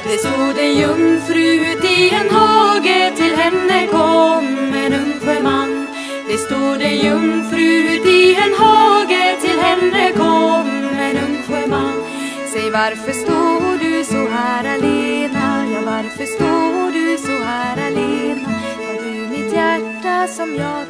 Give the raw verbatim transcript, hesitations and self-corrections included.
Det stod en jungfru ut i en hage, till henne kom en ung sjöman. Det stod en jungfru ut i en hage, till henne kom en ung sjöman. Säg, varför står du så här alena? Ja, varför står du så här alena? Har du mitt hjärta som jag